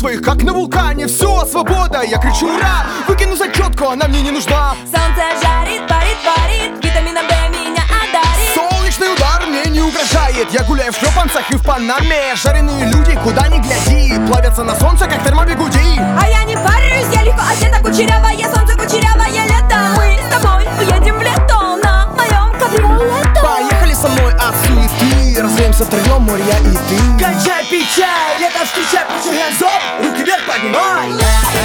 своих, как на вулкане. Все, свобода, я кричу ура. Выкину зачетку, она мне не нужна. Солнце жарит, парит, парит, витамином D меня одарит. Солнечный удар мне не угрожает. Я гуляю в шлепанцах и в панаме. Жареные люди, куда ни гляди, плавятся на солнце, как термобигуди. А я не парюсь, я легко одета, кучерявое солнце, кучерявое лето. Мы с тобой уедем в лето на моем кабриолето. Поехали со мной от суеты, развеемся втроем, море я и ты. Кончай пить чай, лето встречай, put your hands up, руки вверх поднимай.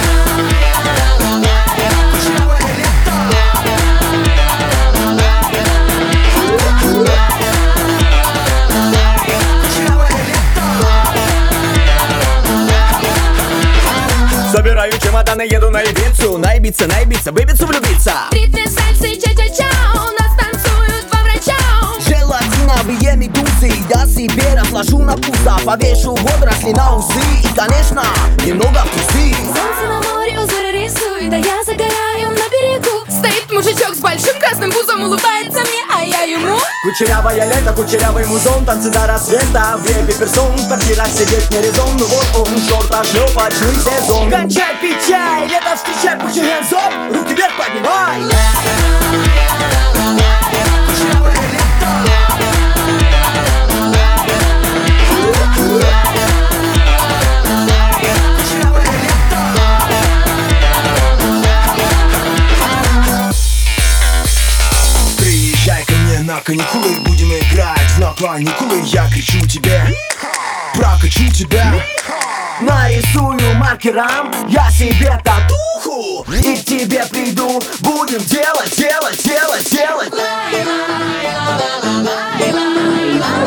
Собираю чемоданы, еду на Ибицу. Наебиться, наебиться, в Ибицу влюбиться. Ритмы сальсы, ча-ча-ча, у нас танцуют два врача. Желатиновые медузы я себе разложу на пузо, повешу водоросли на усы и, конечно, немного вкусы. Солнце на море узоры рисует, а я загораю на берегу. Стоит мужичок с большим красным пузом, улыбается мне, а я ему. Кучерявое лето, кучерявый музон, танцы до рассвета, в репе персон, в квартирах сидеть не резон, ну вот он, шорта-шлепочный сезон. Кончай пить чай, лето встречай, put your hands up, руки вверх поднимай. Приезжай ко мне на каникулы, будем играть на каникулы. Я кричу тебе, прокачу тебя. Нарисую маркером я себе татуху и к тебе приду, будем делать, делать, делать, делать.